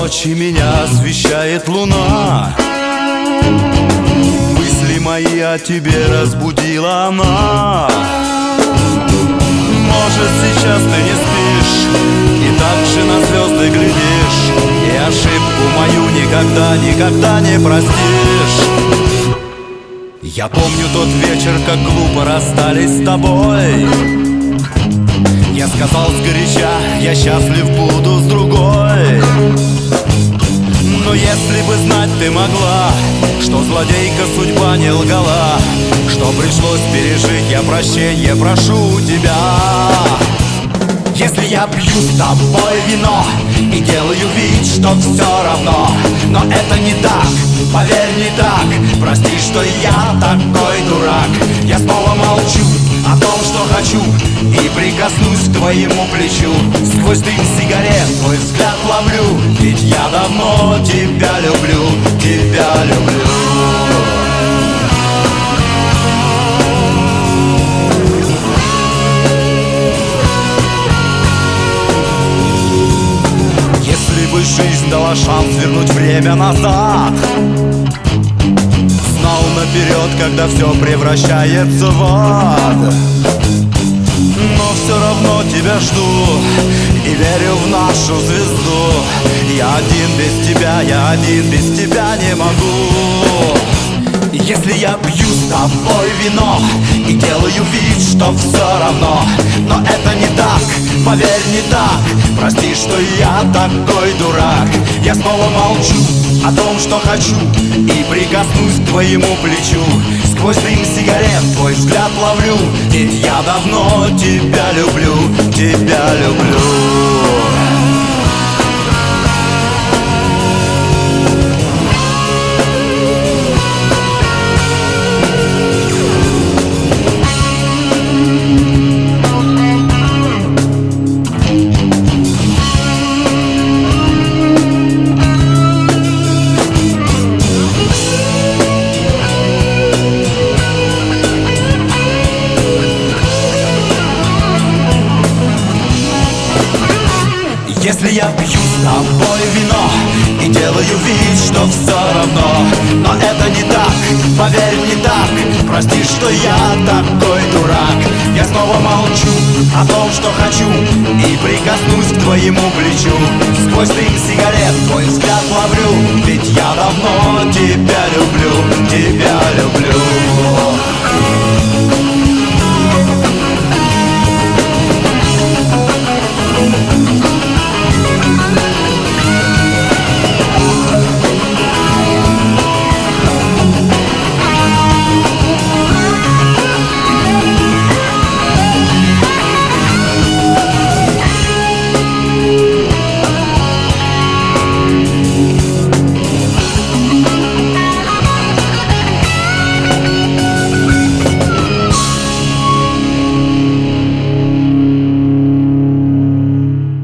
ночи меня освещает луна. Мысли мои о тебе разбудила она. Может, сейчас ты не спишь и так же на звезды глядишь, и ошибку мою никогда не простишь. Я помню тот вечер, как глупо расстались с тобой. Я сказал сгоряча, я счастлив буду с другой. Но если бы знать ты могла, что злодейка судьба не лгала, что пришлось пережить, я прощенье прошу у тебя. Если я пью с тобой вино и делаю вид, что все равно, но это не так, поверь, не так. Прости, что я такой дурак. Я снова молчу о том, что хочу, и прикоснусь к твоему плечу. Сквозь дым сигарет твой взгляд ловлю, ведь я давно тебя люблю, тебя люблю. Если бы жизнь дала шанс вернуть время назад, знал наперед, когда все превращается в ад. Но все равно тебя жду и верю в нашу звезду. Я один без тебя не могу. Если я пью с тобой вино и делаю вид, что все равно, но это не так, поверь, не так. Прости, что я такой дурак. Я снова молчу о том, что хочу, и прикоснусь к твоему плечу. Сквозь дым сигарет твой взгляд ловлю, ведь я давно тебя люблю, тебя люблю. Если я пью с тобой вино и делаю вид, что все равно, но это не так, поверь, не так. Прости, что я такой дурак. Я снова молчу о том, что хочу, и прикоснусь к твоему плечу. Сквозь дым сигарет твой взгляд ловлю, ведь я давно тебя люблю, тебя люблю.